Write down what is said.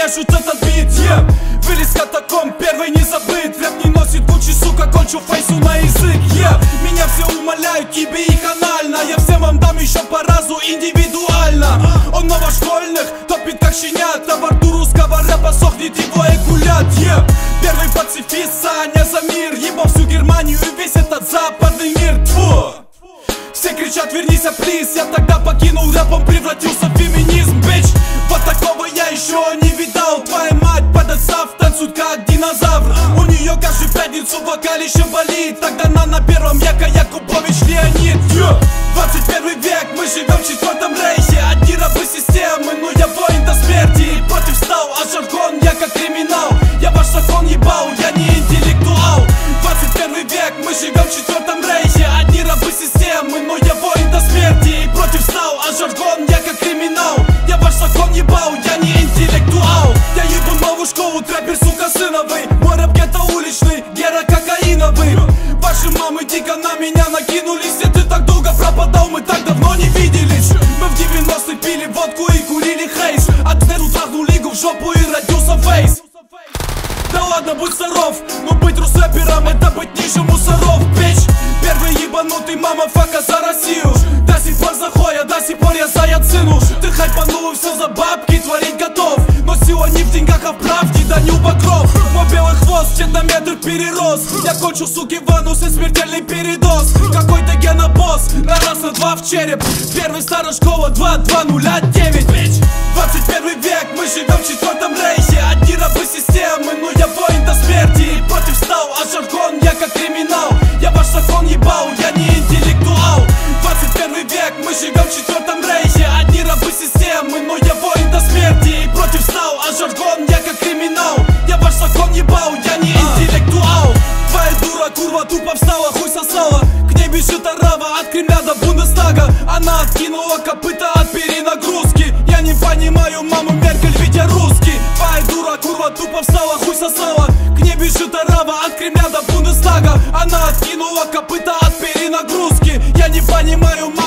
режут этот бит, Вылез катакомб, первый не забыт. Рэп не носит Гуччи, сука, кончу фейсу на язык, Меня все умоляют, тебе их анально. Я всем вам дам еще по разу индивидуально. Он новошкольных топит как щенят, а во рту русского рэпа сохнет его экулят, Первый пацифист, Саня за мир, ебал всю Германию и весь этот западный мир, Все кричат вернись, плиз. Я тогда покинул рэп, он превратился в феминизм, бич. Вот такого я еще не видал. Твоя мать под отстав танцует как динозавр. У нее каждую пятницу вокалище болит. Тогда на первом яка Якубович Леонид, 21 век, мы живем в 4-м рейхе. Одни рабы системы, но я воин до смерти. Против стал, а жаргон я как криминал. Я ваш закон ебал, я не интеллектуал. 21 век, мы живем в 4-м рейхе. Одни рабы системы, но я воин до смерти. Против стал, а жаргон я как криминал. Я ваш закон ебал, я не интеллектуал. Я ебу новую школу, трэпер, сука, сыновый. Мой рэп гетто уличный, гера кокаиновый. Ваши мамы дико на меня накинулись. И ты так долго пропадал, мы так давно не виделись. Мы в 90-х пили водку и курили хейс. А Тнеру трахнул лигу в жопу и родился фейс. Да ладно, будь здоров, но быть русэпером — это быть ниже мусоров, бич. Первый ебанутый мама-фака за Россию. До сих пор заходя, до сих пор я заяц сыну. Ты хайпанул и все за бабки творить готов. Но сила не в деньгах, а в правде, да не у покров. Мой белый хвост в метр перерос. Я кончу, суки, в анус и смертельный передоз. Какой-то генобосс, на раз, на два в череп. Первый старая школа, 2209, бич. 21 век, мы живем в 4-м рейхе. Одни рабы системы, но я воин до смерти. Против стал, а жаргон я как криминал. Я ваш закон ебал, я не интеллектуал. 21 век, мы живем в 4-м рейхе. Одни рабы системы, но я воин до смерти. Против стал, а жаргон я как криминал. Я ваш закон ебал, я не интеллектуал. Твоя дура, курва, тупо встала, хуй сосала. К ней бежит арава от Кремля до Бундестага. Она откинула копыта от перенагрузки. Я не понимаю маму Меркель, ведь я русский. Твоя дура, курва, тупо встала, хуй сосала. К ней бежит арава от Кремля до Бундестага. Она откинула копыта от перенагрузки. Я не понимаю маму